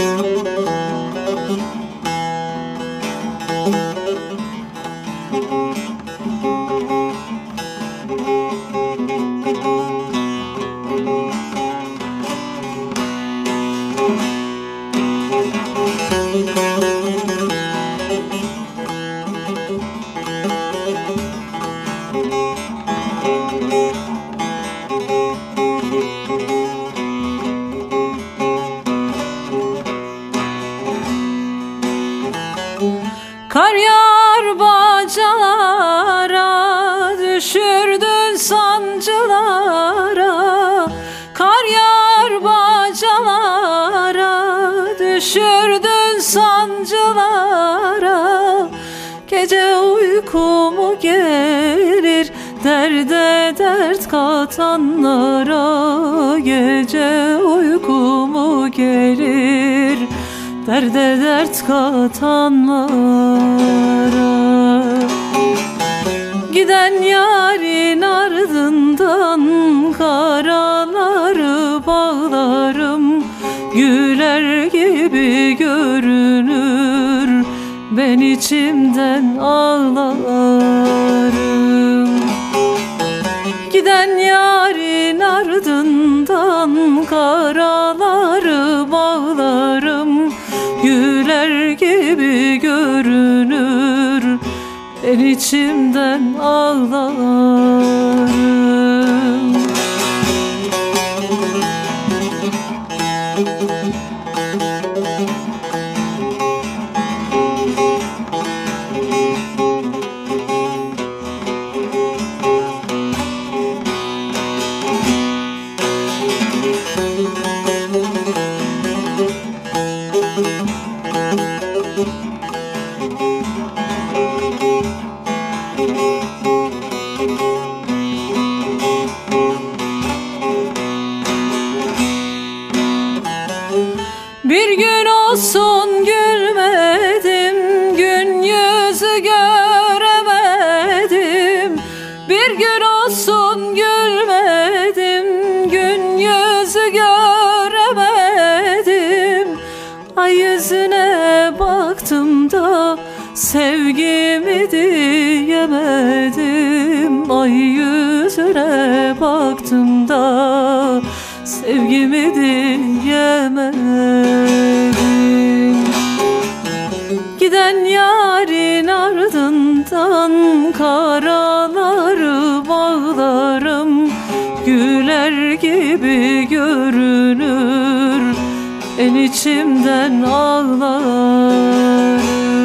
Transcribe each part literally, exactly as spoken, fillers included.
Kar yağar bacalara, düşürdün sancılara. Kar yağar bacalara, düşürdün sancılara. Gece uykumu gelir derde dert katanlara. Gece uykumu gelir derde dert katanlara. Giden yarın ardından karaları bağlarım. Güler gibi görünür, ben içimden ağlarım. Giden yarın ardından karaları bağlarım. Güler gibi görünür, ben içimden ağlarım. Bir gün olsun gülmedim, gün yüzü göremedim. Bir gün olsun gülmedim, gün yüzü göremedim. Ay yüzüne baktım da sevgimi diyemedim. Ay yüzüne baktım da sevgimi diyemedim. Giden yarın ardından karaları bağlarım. Güler gibi görünür, ben içimden ağlarım.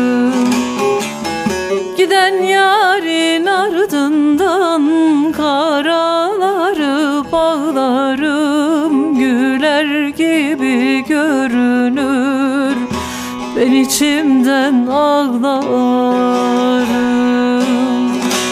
Giden yarın ardından karaları bağlarım. Güler gibi görünür, ben içimden ağlarım.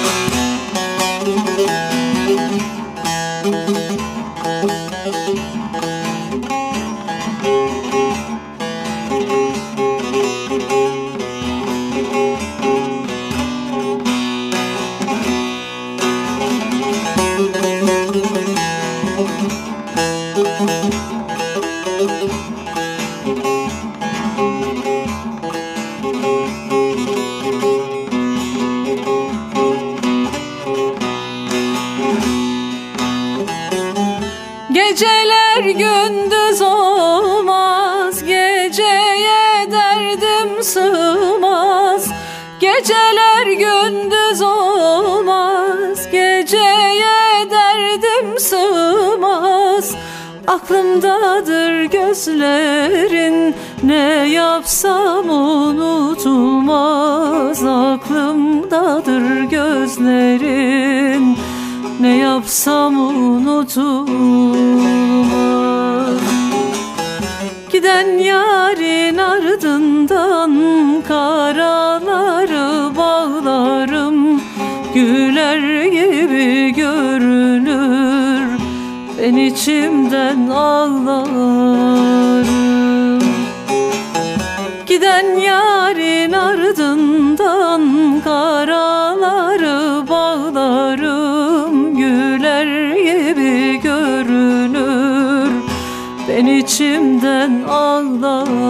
Geceler gündüz olmaz, geceye derdim sığmaz. Geceler gündüz olmaz, geceye derdim sığmaz. Aklımdadır gözlerin, ne yapsam unutulmaz. Aklımdadır gözlerin, ne yapsam unutulmaz. Giden yarın ardından karaları bağlarım. Güler gibi görünür, ben içimden ağlarım. Giden yarın ardından karaları bağlarım. Güler gibi görünür, ben içimden ağlarım.